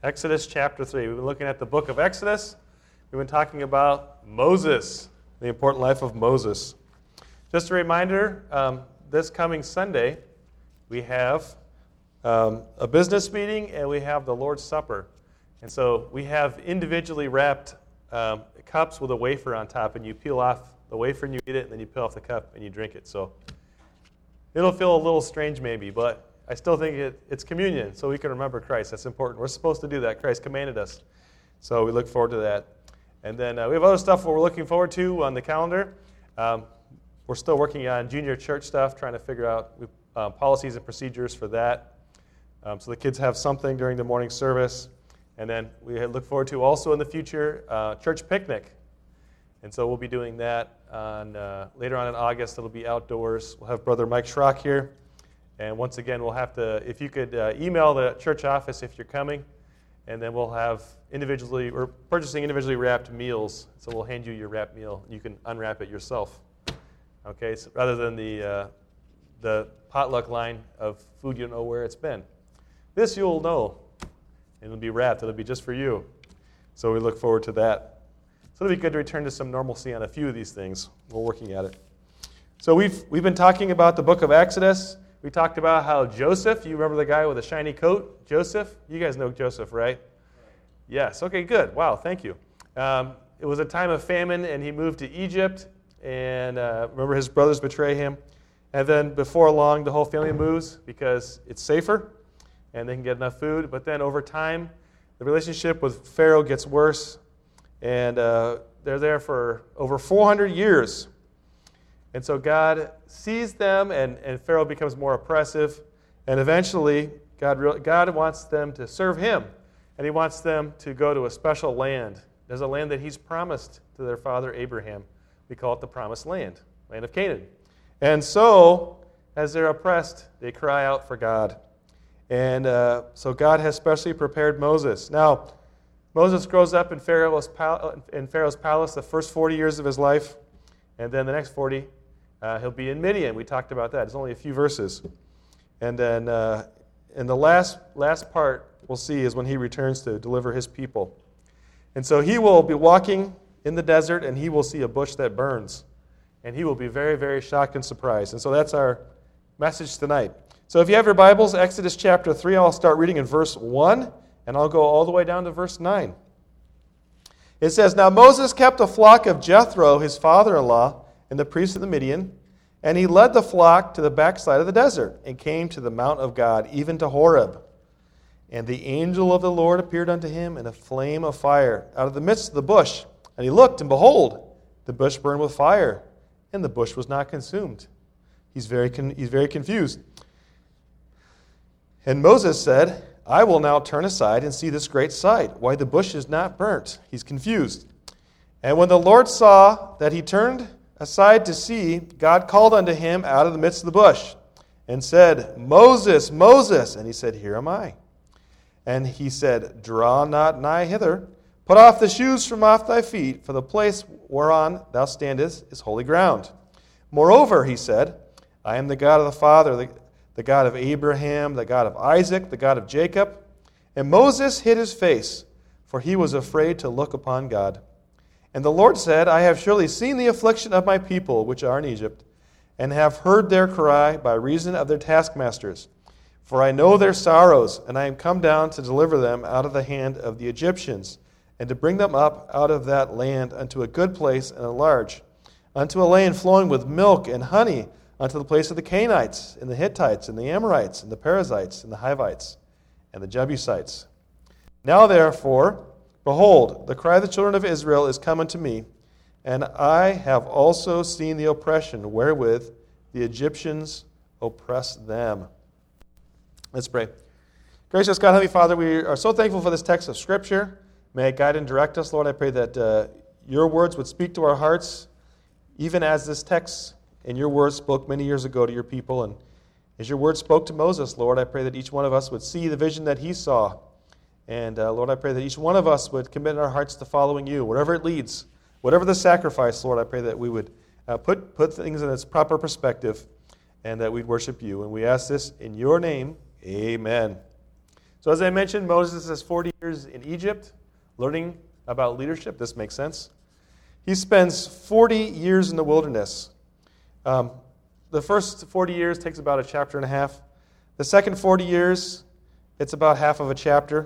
Exodus chapter 3. We've been looking at the book of Exodus. We've been talking about Moses, the important life of Moses. Just a reminder, this coming Sunday, we have a business meeting and we have the Lord's Supper. And so we have individually wrapped cups with a wafer on top, and you peel off the wafer and you eat it, and then you peel off the cup and you drink it. So it'll feel a little strange maybe, but I still think it's communion, so we can remember Christ. That's important. We're supposed to do that. Christ commanded us. So we look forward to that. And then we have other stuff we're looking forward to on the calendar. We're still working on junior church stuff, trying to figure out policies and procedures for that. So the kids have something during the morning service. And then we look forward to also in the future church picnic. And so we'll be doing that later on in August. It'll be outdoors. We'll have Brother Mike Schrock here. And once again, we'll have to, if you could email the church office if you're coming, and then we'll have we're purchasing individually wrapped meals, so we'll hand you your wrapped meal. You can unwrap it yourself. Okay, so rather than the potluck line of food you don't know where it's been. This you'll know, and it'll be wrapped. It'll be just for you. So we look forward to that. So it'll be good to return to some normalcy on a few of these things. We're working at it. So we've been talking about the book of Exodus. We talked about how Joseph, you remember the guy with the shiny coat? Joseph? You guys know Joseph, right? Yes. Okay, good. Wow, thank you. It was a time of famine, and he moved to Egypt, and remember his brothers betray him. And then before long, the whole family moves because it's safer, and they can get enough food. But then over time, the relationship with Pharaoh gets worse, and they're there for over 400 years. And so God sees them, and Pharaoh becomes more oppressive. And eventually, God wants them to serve him. And he wants them to go to a special land. There's a land that he's promised to their father Abraham. We call it the Promised Land, land of Canaan. And so, as they're oppressed, they cry out for God. And so God has specially prepared Moses. Now, Moses grows up in Pharaoh's palace the first 40 years of his life. And then the next 40 he'll be in Midian. We talked about that. It's only a few verses. And then in the last part we'll see is when he returns to deliver his people. And so he will be walking in the desert, and he will see a bush that burns. And he will be very, very shocked and surprised. And so that's our message tonight. So if you have your Bibles, Exodus chapter 3, I'll start reading in verse 1, and I'll go all the way down to verse 9. It says, "Now Moses kept a flock of Jethro, his father-in-law, and the priest of the Midian, and he led the flock to the backside of the desert, and came to the mount of God, even to Horeb. And the angel of the Lord appeared unto him in a flame of fire out of the midst of the bush. And he looked, and behold, the bush burned with fire, and the bush was not consumed." He's very confused. And Moses said, "I will now turn aside and see this great sight, why the bush is not burnt." He's confused. And when the Lord saw that he turned aside to see, God called unto him out of the midst of the bush, and said, "Moses, Moses." And he said, "Here am I." And he said, "Draw not nigh hither. Put off the shoes from off thy feet, for the place whereon thou standest is holy ground. Moreover," he said, "I am the God of the Father, the God of Abraham, the God of Isaac, the God of Jacob." And Moses hid his face, for he was afraid to look upon God. And the Lord said, "I have surely seen the affliction of my people which are in Egypt, and have heard their cry by reason of their taskmasters. For I know their sorrows, and I am come down to deliver them out of the hand of the Egyptians, and to bring them up out of that land unto a good place and a large, unto a land flowing with milk and honey, unto the place of the Canaanites, and the Hittites, and the Amorites, and the Perizzites, and the Hivites, and the Jebusites. Now therefore, behold, the cry of the children of Israel is come unto me, and I have also seen the oppression wherewith the Egyptians oppress them." Let's pray. Gracious God, Heavenly Father, we are so thankful for this text of Scripture. May it guide and direct us, Lord. I pray that your words would speak to our hearts, even as this text and your words spoke many years ago to your people. And as your word spoke to Moses, Lord, I pray that each one of us would see the vision that he saw. And Lord, I pray that each one of us would commit our hearts to following you, wherever it leads. Whatever the sacrifice, Lord, I pray that we would put things in its proper perspective, and that we'd worship you. And we ask this in your name. Amen. So as I mentioned, Moses is 40 years in Egypt, learning about leadership. This makes sense. He spends 40 years in the wilderness. The first 40 years takes about a chapter and a half. The second 40 years, it's about half of a chapter.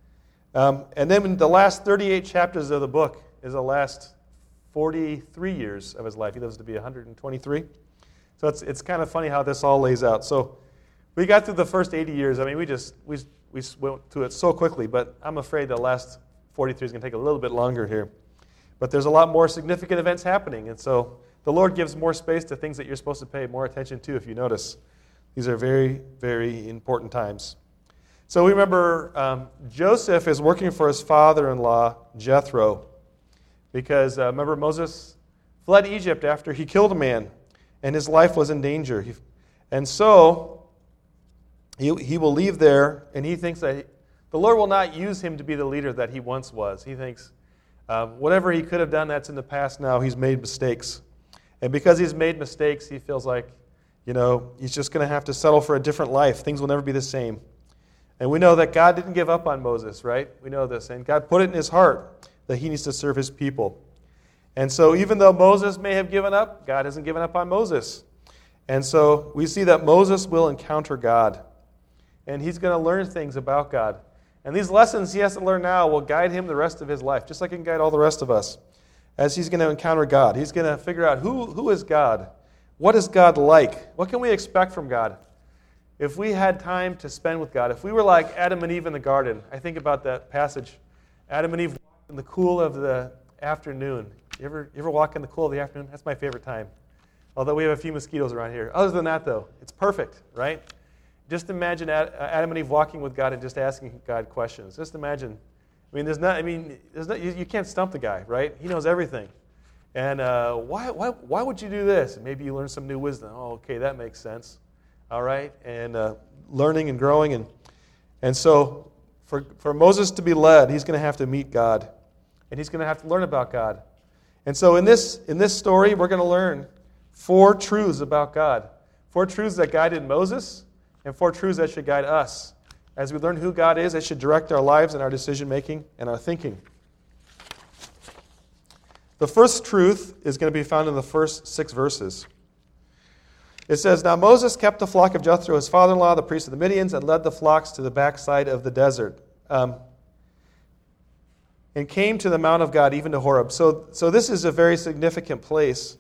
And then the last 38 chapters of the book is the last 43 years of his life. He lives to be 123. So it's kind of funny how this all lays out. So we got through the first 80 years. I mean, we went through it so quickly, but I'm afraid the last 43 is going to take a little bit longer here. But there's a lot more significant events happening, and so the Lord gives more space to things that you're supposed to pay more attention to, if you notice. These are very, very important times. So we remember Joseph is working for his father-in-law, Jethro, because remember Moses fled Egypt after he killed a man, and his life was in danger. And so he will leave there, and he thinks that the Lord will not use him to be the leader that he once was. He thinks whatever he could have done that's in the past now, he's made mistakes. And because he's made mistakes, he feels like, he's just going to have to settle for a different life. Things will never be the same. And we know that God didn't give up on Moses, right? We know this. And God put it in his heart that he needs to serve his people. And so even though Moses may have given up, God hasn't given up on Moses. And so we see that Moses will encounter God. And he's going to learn things about God. And these lessons he has to learn now will guide him the rest of his life, just like it can guide all the rest of us. As he's going to encounter God, he's going to figure out who is God? What is God like? What can we expect from God? If we had time to spend with God, if we were like Adam and Eve in the garden, I think about that passage. Adam and Eve walked in the cool of the afternoon. You ever walk in the cool of the afternoon? That's my favorite time. Although we have a few mosquitoes around here. Other than that, though, it's perfect, right? Just imagine Adam and Eve walking with God and just asking God questions. Just imagine. You can't stump the guy, right? He knows everything. And why would you do this? And maybe you learn some new wisdom. Oh, okay, that makes sense. All right, and learning and growing, and so for Moses to be led, he's going to have to meet God, and he's going to have to learn about God. And so in this story, we're going to learn 4 truths about God, 4 truths that guided Moses, and 4 truths that should guide us. As we learn who God is, it should direct our lives and our decision making and our thinking. The first truth is going to be found in the first 6 verses. It says, Now Moses kept the flock of Jethro, his father-in-law, the priest of the Midians, and led the flocks to the backside of the desert, and came to the mount of God, even to Horeb. So this is a very significant place.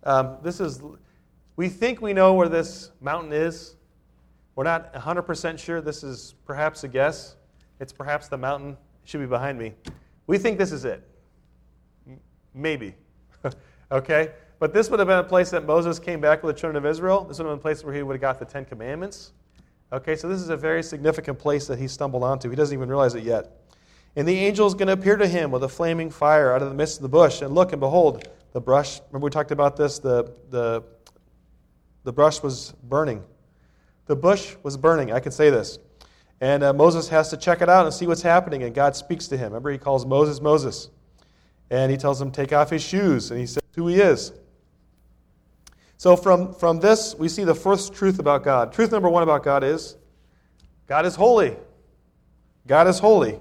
We think we know where this mountain is. We're not 100% sure. This is perhaps a guess. It's perhaps the mountain. It should be behind me. We think this is it. Maybe. Okay? But this would have been a place that Moses came back with the children of Israel. This would have been a place where he would have got the 10 Commandments. Okay, so this is a very significant place that he stumbled onto. He doesn't even realize it yet. And the angel is going to appear to him with a flaming fire out of the midst of the bush. And look, and behold, the brush. Remember we talked about this? The brush was burning. The bush was burning. I can say this. And Moses has to check it out and see what's happening. And God speaks to him. Remember, he calls Moses, Moses. And he tells him to take off his shoes. And he says who he is. So from this, we see the first truth about God. Truth number 1 about God is holy. God is holy.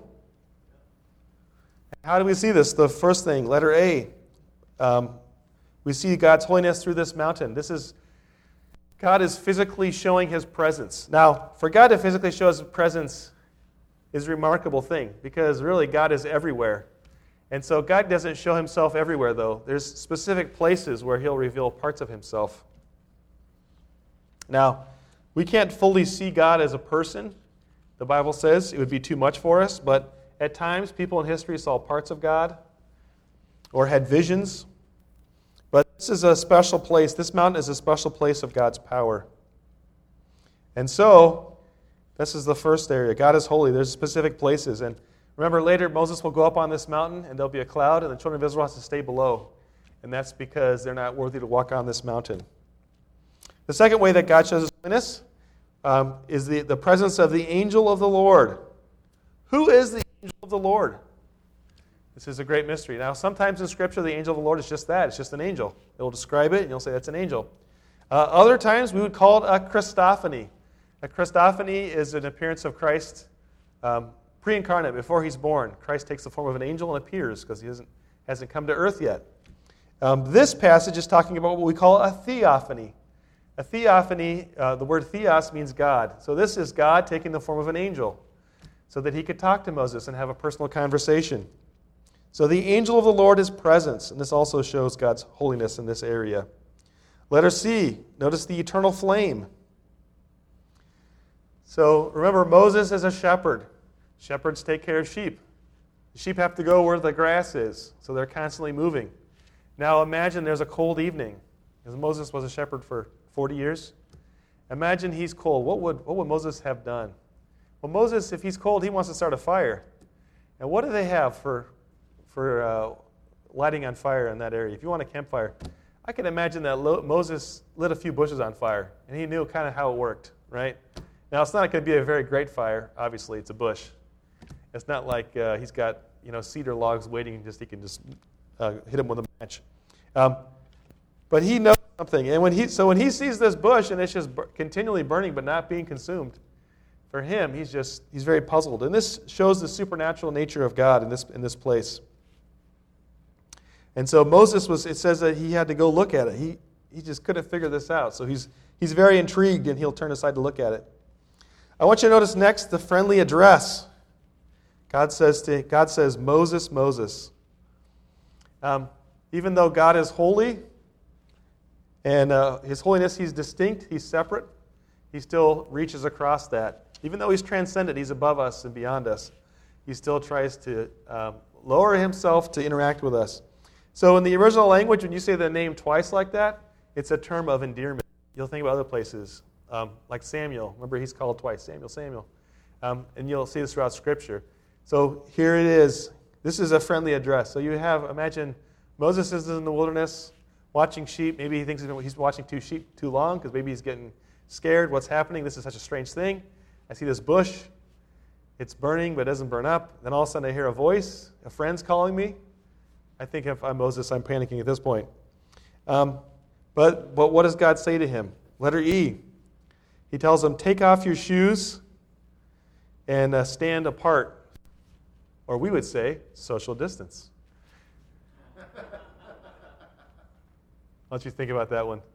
How do we see this? The first thing, letter A. We see God's holiness through this mountain. God is physically showing his presence. Now, for God to physically show his presence is a remarkable thing, because really God is everywhere. And so God doesn't show himself everywhere, though. There's specific places where he'll reveal parts of himself. Now, we can't fully see God as a person. The Bible says it would be too much for us, but at times people in history saw parts of God or had visions. But this is a special place. This mountain is a special place of God's power. And so, this is the first area. God is holy. There's specific places. And remember, later Moses will go up on this mountain, and there'll be a cloud, and the children of Israel have to stay below. And that's because they're not worthy to walk on this mountain. The second way that God shows his holiness is the presence of the angel of the Lord. Who is the angel of the Lord? This is a great mystery. Now, sometimes in Scripture, the angel of the Lord is just that. It's just an angel. It will describe it, and you'll say that's an angel. Other times, we would call it a Christophany. A Christophany is an appearance of Christ Pre-incarnate, before he's born, Christ takes the form of an angel and appears because he hasn't come to earth yet. This passage is talking about what we call a theophany. A theophany, the word theos means God. So this is God taking the form of an angel so that he could talk to Moses and have a personal conversation. So the angel of the Lord is presence, and this also shows God's holiness in this area. Letter C, notice the eternal flame. So remember, Moses is a shepherd. Shepherds take care of sheep. The sheep have to go where the grass is, so they're constantly moving. Now imagine there's a cold evening, because Moses was a shepherd for 40 years. Imagine he's cold. What would Moses have done? Well, Moses, if he's cold, he wants to start a fire. And what do they have for lighting on fire in that area? If you want a campfire, I can imagine that Moses lit a few bushes on fire, and he knew kind of how it worked, right? Now, it's not going to be a very great fire. Obviously, it's a bush. It's not like he's got cedar logs waiting, he can just hit them with a match. But he knows something. And when he sees this bush and it's just continually burning but not being consumed, for him, he's very puzzled. And this shows the supernatural nature of God in this place. And so Moses it says that he had to go look at it. He just couldn't figure this out. So he's very intrigued, and he'll turn aside to look at it. I want you to notice next the friendly address. God says, Moses, Moses. Even though God is holy, and his holiness, he's distinct, he's separate, he still reaches across that. Even though he's transcendent, he's above us and beyond us, he still tries to lower himself to interact with us. So in the original language, when you say the name twice like that, it's a term of endearment. You'll think about other places, like Samuel. Remember, he's called twice, Samuel, Samuel. And you'll see this throughout Scripture. So here it is. This is a friendly address. So imagine Moses is in the wilderness watching sheep. Maybe he thinks he's watching sheep too long because maybe he's getting scared. What's happening? This is such a strange thing. I see this bush. It's burning, but it doesn't burn up. Then all of a sudden I hear a voice. A friend's calling me. I think if I'm Moses, I'm panicking at this point. But what does God say to him? Letter E. He tells him, take off your shoes and stand apart. Or we would say, social distance. Why don't you think about that one?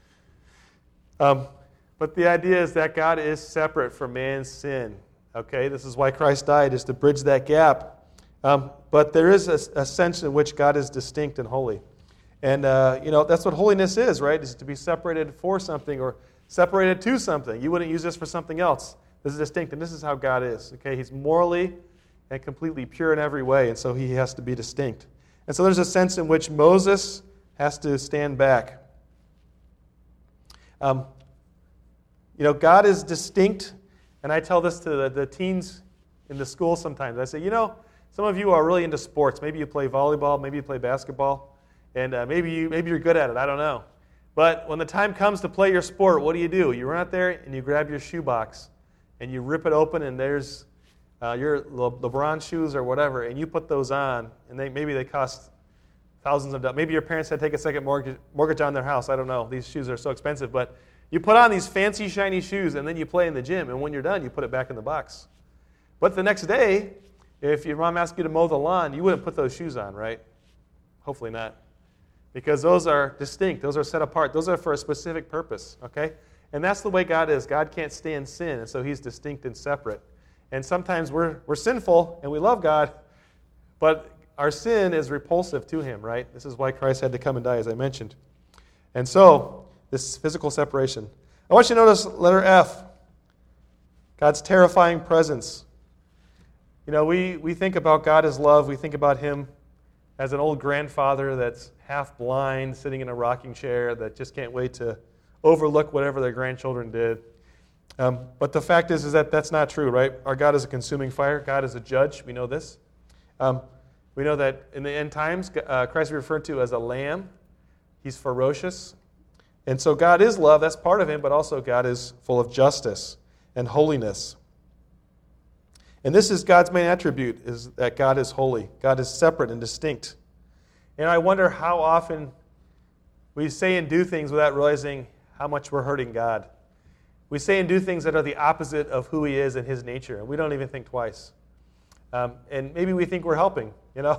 But the idea is that God is separate from man's sin. Okay, this is why Christ died, is to bridge that gap. But there is a sense in which God is distinct and holy. And, that's what holiness is, right? Is to be separated for something or separated to something. You wouldn't use this for something else. This is distinct, and this is how God is. Okay, he's morally and completely pure in every way, and so he has to be distinct. And so there's a sense in which Moses has to stand back. God is distinct, and I tell this to the teens in the school sometimes. I say, some of you are really into sports. Maybe you play volleyball, maybe you play basketball, and maybe you're good at it. I don't know. But when the time comes to play your sport, what do? You run out there and you grab your shoebox, and you rip it open, and there's your LeBron shoes or whatever, and you put those on, and maybe they cost thousands of dollars. Maybe your parents had to take a second mortgage on their house. I don't know. These shoes are so expensive. But you put on these fancy, shiny shoes, and then you play in the gym, and when you're done, you put it back in the box. But the next day, if your mom asked you to mow the lawn, you wouldn't put those shoes on, right? Hopefully not. Because those are distinct. Those are set apart. Those are for a specific purpose, okay? And that's the way God is. God can't stand sin, and so he's distinct and separate. And sometimes we're sinful, and we love God, but our sin is repulsive to him, right? This is why Christ had to come and die, as I mentioned. And so, this physical separation. I want you to notice letter F, God's terrifying presence. We think about God as love. We think about him as an old grandfather that's half blind, sitting in a rocking chair that just can't wait to overlook whatever their grandchildren did. But the fact is that that's not true, right? Our God is a consuming fire. God is a judge. We know this. We know that in the end times, Christ is referred to as a lamb. He's ferocious. And so God is love. That's part of him, but also God is full of justice and holiness. And this is God's main attribute, is that God is holy. God is separate and distinct. And I wonder how often we say and do things without realizing how much we're hurting God. We say and do things that are the opposite of who he is and his nature, and we don't even think twice. And maybe we think we're helping,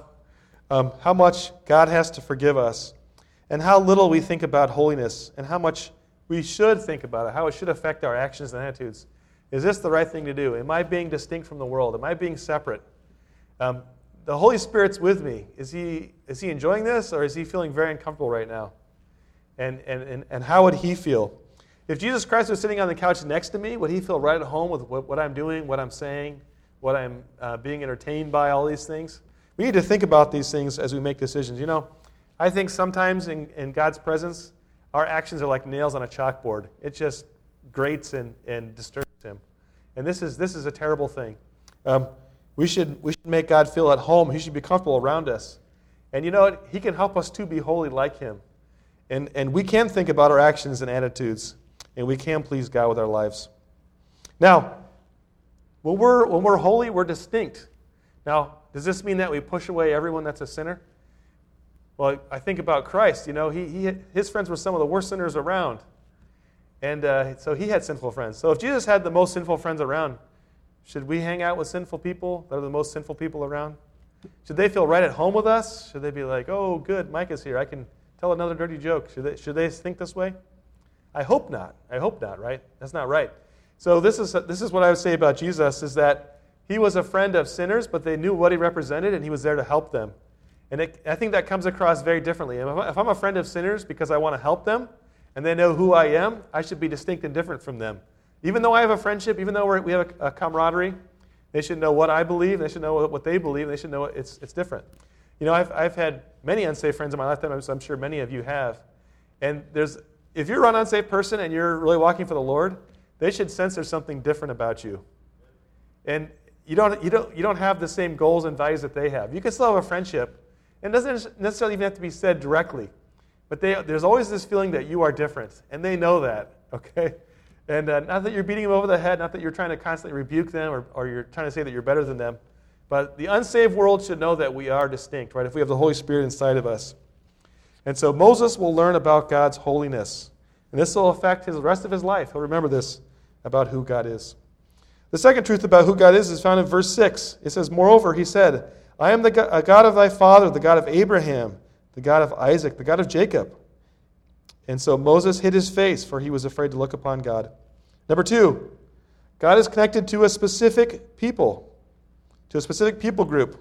how much God has to forgive us, and how little we think about holiness, and how much we should think about it, how it should affect our actions and attitudes. Is this the right thing to do? Am I being distinct from the world? Am I being separate? The Holy Spirit's with me. Is he enjoying this, or is he feeling very uncomfortable right now? And how would he feel? If Jesus Christ was sitting on the couch next to me, would he feel right at home with what I'm doing, what I'm saying, what I'm being entertained by, all these things? We need to think about these things as we make decisions. I think sometimes in God's presence, our actions are like nails on a chalkboard. It just grates and disturbs him. And this is a terrible thing. We should make God feel at home. He should be comfortable around us. And you know what? He can help us to be holy like him. And we can think about our actions and attitudes, and we can please God with our lives. Now, when we're holy, we're distinct. Now, does this mean that we push away everyone that's a sinner? Well, I think about Christ. His friends were some of the worst sinners around. And so he had sinful friends. So if Jesus had the most sinful friends around, should we hang out with sinful people that are the most sinful people around? Should they feel right at home with us? Should they be like, oh, good, Mike is here. I can tell another dirty joke. Should they think this way? I hope not. I hope not, right? That's not right. So this is what I would say about Jesus, is that he was a friend of sinners, but they knew what he represented, and he was there to help them. And I think that comes across very differently. If I'm a friend of sinners because I want to help them, and they know who I am, I should be distinct and different from them. Even though I have a friendship, even though we have a camaraderie, they should know what I believe, they should know what they believe, they should know it's different. I've had many unsafe friends in my lifetime, so I'm sure many of you have. And if you're an unsafe person and you're really walking for the Lord, they should sense there's something different about you. And you don't have the same goals and values that they have. You can still have a friendship. And it doesn't necessarily even have to be said directly. But there's always this feeling that you are different. And they know that, okay? And not that you're beating them over the head, not that you're trying to constantly rebuke them or you're trying to say that you're better than them. But the unsaved world should know that we are distinct, right? If we have the Holy Spirit inside of us. And so Moses will learn about God's holiness. And this will affect the rest of his life. He'll remember this about who God is. The second truth about who God is found in verse 6. It says, moreover, he said, I am the God of thy father, the God of Abraham, the God of Isaac, the God of Jacob. And so Moses hid his face, for he was afraid to look upon God. Number 2, God is connected to a specific people, to a specific people group.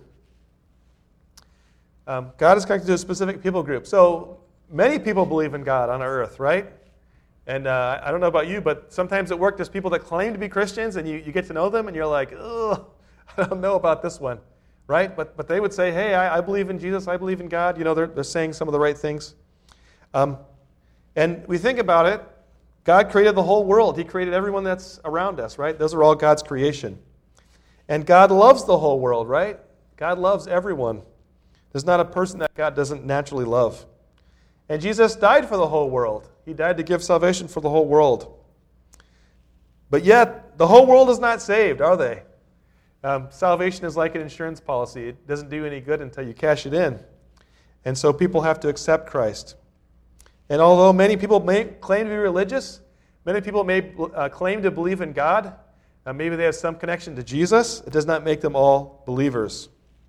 God is connected to a specific people group. So many people believe in God on earth, right? And I don't know about you, but sometimes at work there's people that claim to be Christians, and you get to know them, and you're like, ugh, I don't know about this one. Right? But they would say, hey, I believe in Jesus, I believe in God. They're saying some of the right things. And we think about it, God created the whole world. He created everyone that's around us, right? Those are all God's creation. And God loves the whole world, right? God loves everyone. There's not a person that God doesn't naturally love. And Jesus died for the whole world. He died to give salvation for the whole world. But yet, the whole world is not saved, are they? Salvation is like an insurance policy. It doesn't do any good until you cash it in. And so people have to accept Christ. And although many people may claim to be religious, many people may claim to believe in God, maybe they have some connection to Jesus, it does not make them all believers.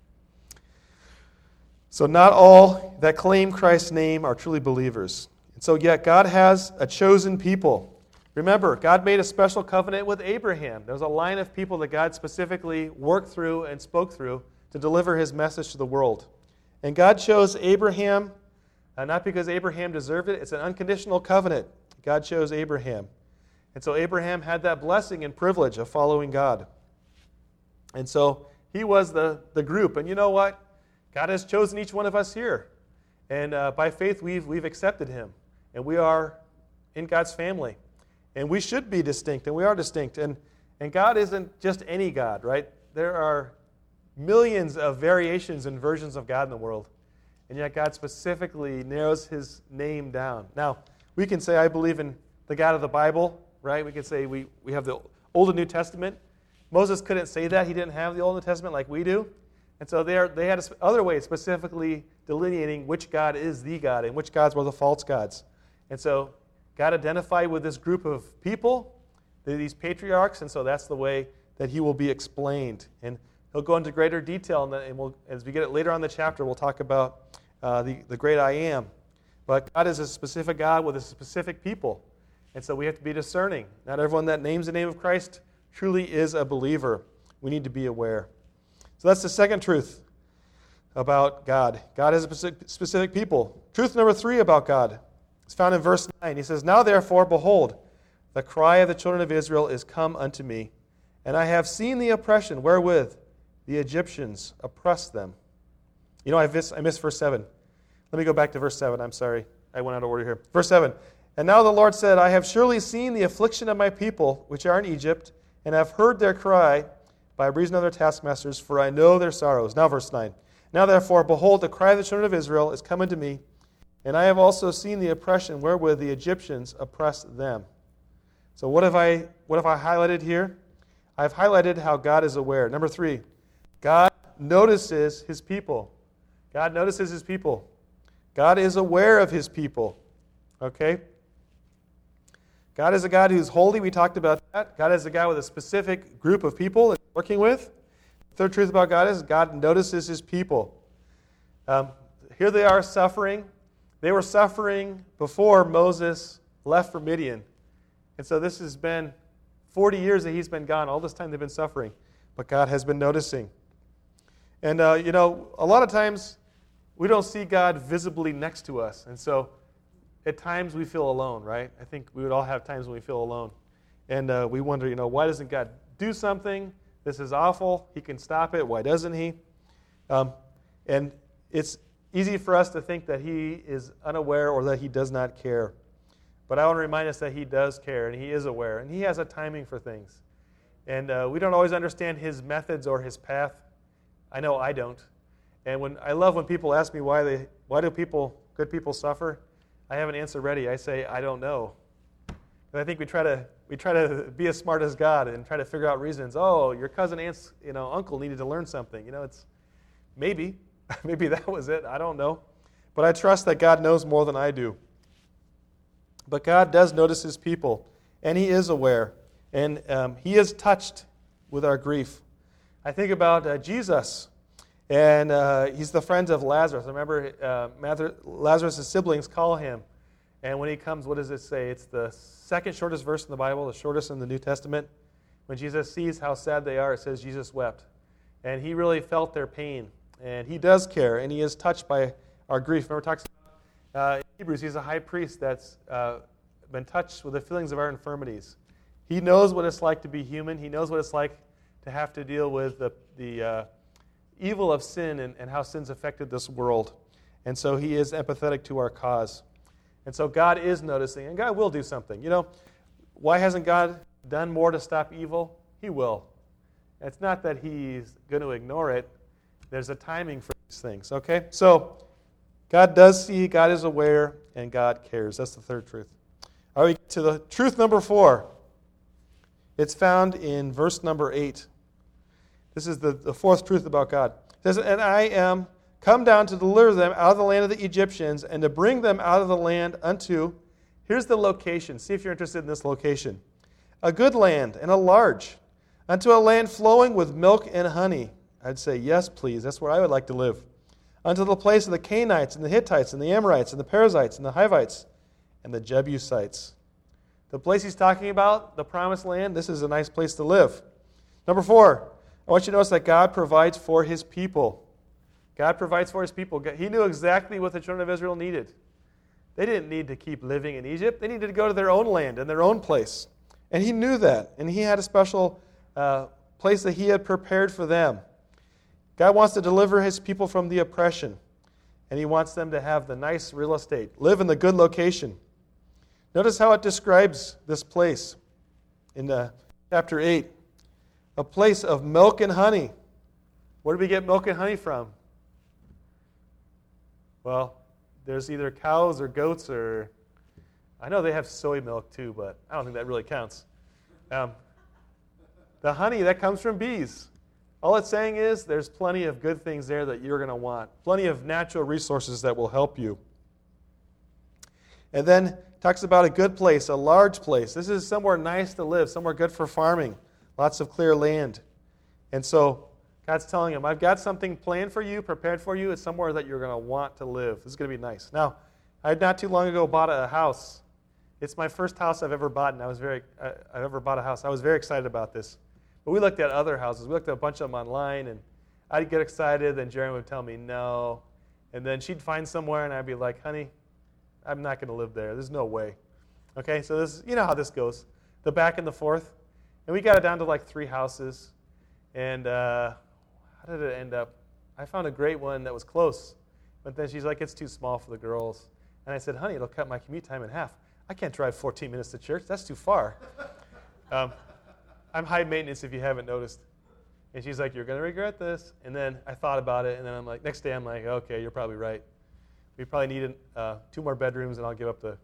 So not all that claim Christ's name are truly believers. And so yet God has a chosen people. Remember, God made a special covenant with Abraham. There was a line of people that God specifically worked through and spoke through to deliver his message to the world. And God chose Abraham, not because Abraham deserved it. It's an unconditional covenant. God chose Abraham. And so Abraham had that blessing and privilege of following God. And so he was the group. And you know what? God has chosen each one of us here. And by faith, we've accepted him. And we are in God's family. And we should be distinct, and we are distinct. And God isn't just any God, right? There are millions of variations and versions of God in the world. And yet God specifically narrows his name down. Now, we can say, I believe in the God of the Bible, right? We can say we have the Old and New Testament. Moses couldn't say that. He didn't have the Old and New Testament like we do. And so they had other ways specifically delineating which God is the God and which gods were the false gods. And so God identified with this group of people, these patriarchs, and so that's the way that he will be explained. And he'll go into greater detail, and as we get it later on in the chapter, we'll talk about the great I Am. But God is a specific God with a specific people, and so we have to be discerning. Not everyone that names the name of Christ truly is a believer. We need to be aware. So that's the second truth about God. God is a specific people. Truth number 3 about God is found in verse 9. He says, "Now therefore, behold, the cry of the children of Israel is come unto me, and I have seen the oppression wherewith the Egyptians oppressed them." You know, I missed verse 7. Let me go back to verse 7. I'm sorry. I went out of order here. Verse 7. "And now the Lord said, I have surely seen the affliction of my people, which are in Egypt, and have heard their cry by reason of their taskmasters, for I know their sorrows." Now verse 9. "Now therefore, behold, the cry of the children of Israel is come unto me, and I have also seen the oppression wherewith the Egyptians oppressed them." So what have I highlighted here? I've highlighted how God is aware. Number 3, God notices his people. God notices his people. God is aware of his people. Okay? God is a God who's holy. We talked about that. God is a God with a specific group of people that he's working with. The third truth about God is God notices his people. Here they are suffering. They were suffering before Moses left for Midian. And so this has been 40 years that he's been gone. All this time they've been suffering. But God has been noticing. And, a lot of times we don't see God visibly next to us. And so at times we feel alone, right? I think we would all have times when we feel alone. And we wonder, why doesn't God do something? This is awful. He can stop it. Why doesn't he? And it's easy for us to think that he is unaware or that he does not care. But I want to remind us that he does care and he is aware. And he has a timing for things. And we don't always understand his methods or his path. I know I don't. And I love when people ask me why do good people suffer. I have an answer ready. I say, I don't know. And I think we try to be as smart as God and try to figure out reasons. Oh, your cousin, aunt's, uncle needed to learn something. It's maybe that was it. I don't know. But I trust that God knows more than I do. But God does notice his people, and he is aware, and he is touched with our grief. I think about Jesus, and he's the friend of Lazarus. I remember Lazarus' siblings call him, and when he comes, what does it say? It's the second shortest verse in the Bible, the shortest in the New Testament. When Jesus sees how sad they are, it says Jesus wept. And he really felt their pain, and he does care, and he is touched by our grief. Remember, it talks about in Hebrews, he's a high priest that's been touched with the feelings of our infirmities. He knows what it's like to be human. He knows what it's like to have to deal with the evil of sin and how sin's affected this world. And so he is empathetic to our cause. And so God is noticing, and God will do something. Why hasn't God done more to stop evil? He will. It's not that he's going to ignore it. There's a timing for these things, okay? So God does see, God is aware, and God cares. That's the third truth. All right, we get to the truth number 4. It's found in verse number 8. This is the fourth truth about God. It says, "And I am come down to deliver them out of the land of the Egyptians, and to bring them out of the land unto," here's the location. See if you're interested in this location. "A good land and a large, unto a land flowing with milk and honey." I'd say, yes, please. That's where I would like to live. "Unto the place of the Canaanites and the Hittites and the Amorites and the Perizzites and the Hivites and the Jebusites." The place he's talking about, the promised land, this is a nice place to live. Number 4, I want you to notice that God provides for his people. God provides for his people. He knew exactly what the children of Israel needed. They didn't need to keep living in Egypt. They needed to go to their own land and their own place. And he knew that. And he had a special place that he had prepared for them. God wants to deliver his people from the oppression. And he wants them to have the nice real estate, live in the good location. Notice how it describes this place in chapter 8. A place of milk and honey. Where do we get milk and honey from? Well, there's either cows or goats or... I know they have soy milk too, but I don't think that really counts. The honey, that comes from bees. All it's saying is there's plenty of good things there that you're going to want. Plenty of natural resources that will help you. And then Talks about a good place, a large place. This is somewhere nice to live, somewhere good for farming, lots of clear land. And so God's telling him, I've got something planned for you, prepared for you. It's somewhere that you're going to want to live. This is going to be nice. Now, I not too long ago bought a house. It's my first house I've ever bought, and I've ever bought a house. I was very excited about this. But we looked at other houses. We looked at a bunch of them online, and I'd get excited, then Jeremy would tell me no. And then she'd find somewhere, and I'd be like, honey, I'm not going to live there. There's no way. Okay, so this, you know how this goes. The back and the forth. And we got it down to like 3 houses. And how did it end up? I found a great one that was close. But then she's like, it's too small for the girls. And I said, honey, it'll cut my commute time in half. I can't drive 14 minutes to church. That's too far. I'm high maintenance if you haven't noticed. And she's like, you're going to regret this. And then I thought about it. And then I'm like, next day I'm like, okay, you're probably right. We probably need 2 more bedrooms, and I'll give up the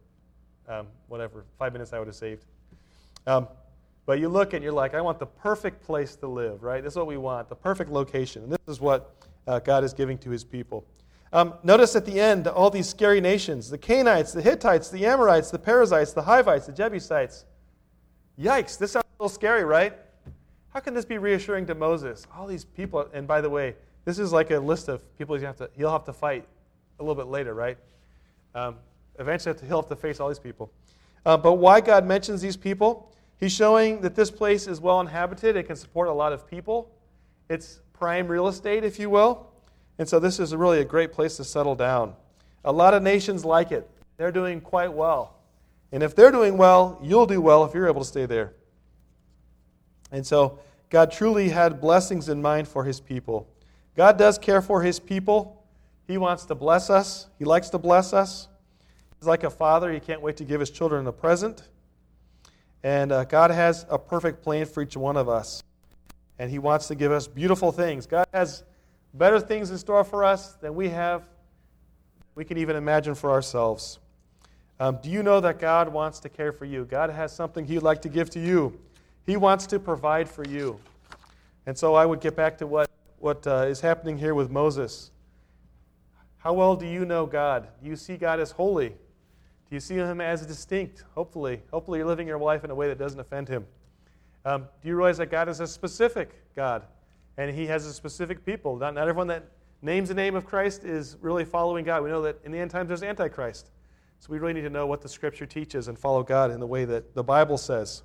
5 minutes I would have saved. But you look and you're like, I want the perfect place to live, right? This is what we want, the perfect location. And this is what God is giving to his people. Notice at the end, all these scary nations, the Canaanites, the Hittites, the Amorites, the Perizzites, the Hivites, the Jebusites. Yikes, this sounds a little scary, right? How can this be reassuring to Moses? All these people, and by the way, this is like a list of people he'll have to fight a little bit later, right? Eventually he'll have to face all these people. But why God mentions these people? He's showing that this place is well inhabited. It can support a lot of people. It's prime real estate, if you will. And so this is really a great place to settle down. A lot of nations like it. They're doing quite well. And if they're doing well, you'll do well if you're able to stay there. And so God truly had blessings in mind for his people. God does care for his people. He wants to bless us. He likes to bless us. He's like a father. He can't wait to give his children a present. And God has a perfect plan for each one of us. And he wants to give us beautiful things. God has better things in store for us than we can even imagine for ourselves. Do you know that God wants to care for you? God has something he'd like to give to you. He wants to provide for you. And so I would get back to what is happening here with Moses. How well do you know God? Do you see God as holy? Do you see him as distinct? Hopefully you're living your life in a way that doesn't offend him. Do you realize that God is a specific God? And he has a specific people. Not everyone that names the name of Christ is really following God. We know that in the end times there's Antichrist. So we really need to know what the Scripture teaches and follow God in the way that the Bible says.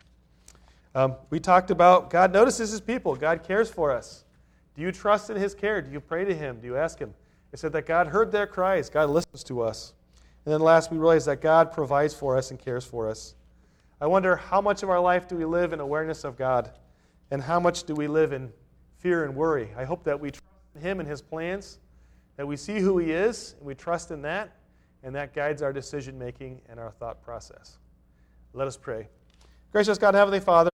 We talked about God notices his people. God cares for us. Do you trust in his care? Do you pray to him? Do you ask him? It said that God heard their cries. God listens to us. And then last, we realize that God provides for us and cares for us. I wonder how much of our life do we live in awareness of God? And how much do we live in fear and worry? I hope that we trust in him and his plans, that we see who he is, and we trust in that, and that guides our decision-making and our thought process. Let us pray. Gracious God, Heavenly Father,